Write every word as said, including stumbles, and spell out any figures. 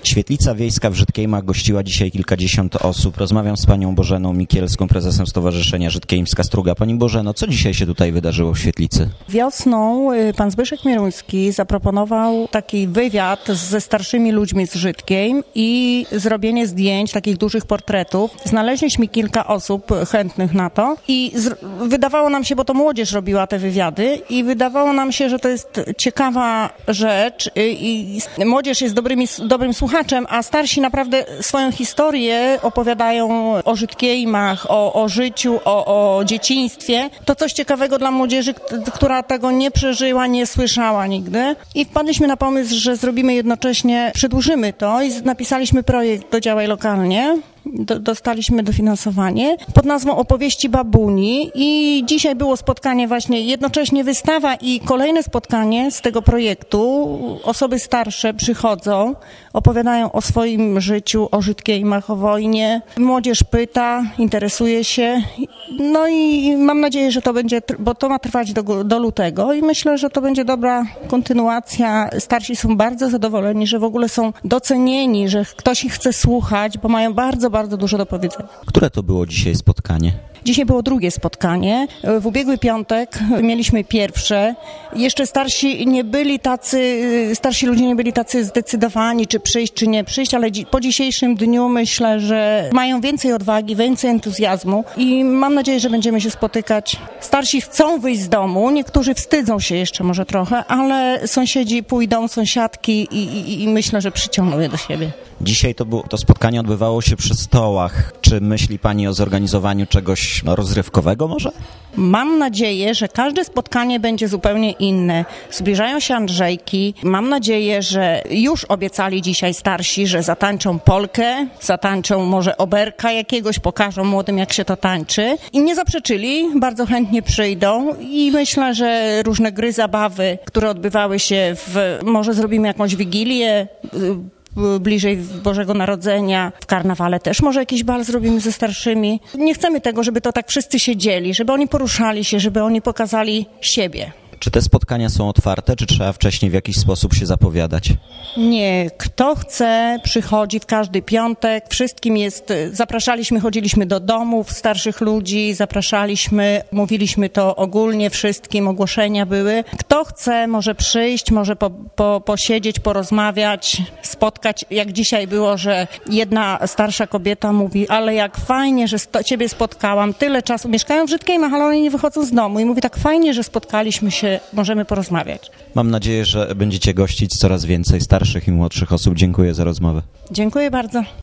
Świetlica Wiejska w Żydkiejmach gościła dzisiaj kilkadziesiąt osób. Rozmawiam z panią Bożeną Mikielską, prezesem Stowarzyszenia Żydkiejmska Struga. Pani Bożeno, co dzisiaj się tutaj wydarzyło w Świetlicy? Wiosną pan Zbyszek Mieruński zaproponował taki wywiad ze starszymi ludźmi z Żydkiejm i zrobienie zdjęć, takich dużych portretów. Znaleźliśmy kilka osób chętnych na to i z- wydawało nam się, bo to młodzież robiła te wywiady i wydawało nam się, że to jest ciekawa rzecz i, i młodzież jest dobrymi, dobrym słuchaczem, a starsi naprawdę swoją historię opowiadają o Żydkiejmach, o, o życiu, o, o dzieciństwie. To coś ciekawego dla młodzieży, k- która tego nie przeżyła, nie słyszała nigdy. I wpadliśmy na pomysł, że zrobimy jednocześnie, przedłużymy to i napisaliśmy projekt do Działaj Lokalnie. Do, dostaliśmy dofinansowanie pod nazwą Opowieści Babuni i dzisiaj było spotkanie właśnie, jednocześnie wystawa i kolejne spotkanie z tego projektu. Osoby starsze przychodzą, opowiadają o swoim życiu, o Żydkiejmach, o wojnie. Młodzież pyta, interesuje się. No i mam nadzieję, że to będzie, bo to ma trwać do, do lutego i myślę, że to będzie dobra kontynuacja. Starsi są bardzo zadowoleni, że w ogóle są docenieni, że ktoś ich chce słuchać, bo mają bardzo, bardzo dużo do powiedzenia. Które to było dzisiaj spotkanie? Dzisiaj było drugie spotkanie. W ubiegły piątek mieliśmy pierwsze. Jeszcze starsi nie byli tacy, starsi ludzie nie byli tacy zdecydowani, czy przyjść, czy nie przyjść, ale dzi- po dzisiejszym dniu myślę, że mają więcej odwagi, więcej entuzjazmu i mam nadzieję, że będziemy się spotykać. Starsi chcą wyjść z domu, niektórzy wstydzą się jeszcze może trochę, ale sąsiedzi pójdą, sąsiadki i, i, i myślę, że przyciągną je do siebie. Dzisiaj to, było, to spotkanie odbywało się przy stołach. Czy myśli pani o zorganizowaniu czegoś no, rozrywkowego może? Mam nadzieję, że każde spotkanie będzie zupełnie inne. Zbliżają się Andrzejki. Mam nadzieję, że już obiecali dzisiaj starsi, że zatańczą polkę, zatańczą może oberka jakiegoś, pokażą młodym, jak się to tańczy. I nie zaprzeczyli, bardzo chętnie przyjdą i myślę, że różne gry, zabawy, które odbywały się w... Może zrobimy jakąś wigilię, bliżej Bożego Narodzenia. W karnawale też może jakiś bal zrobimy ze starszymi. Nie chcemy tego, żeby to tak wszyscy siedzieli, żeby oni poruszali się, żeby oni pokazali siebie. Czy te spotkania są otwarte, czy trzeba wcześniej w jakiś sposób się zapowiadać? Nie, kto chce, przychodzi w każdy piątek. Wszystkim jest, zapraszaliśmy, chodziliśmy do domów starszych ludzi, zapraszaliśmy, mówiliśmy to ogólnie wszystkim, ogłoszenia były. Kto chce, może przyjść, może po, po, posiedzieć, porozmawiać, spotkać, jak dzisiaj było, że jedna starsza kobieta mówi, ale jak fajnie, że sto, ciebie spotkałam, tyle czasu, mieszkają w Żydkiejmach, ale oni nie wychodzą z domu i mówi, tak fajnie, że spotkaliśmy się, możemy porozmawiać. Mam nadzieję, że będziecie gościć coraz więcej starszych i młodszych osób. Dziękuję za rozmowę. Dziękuję bardzo.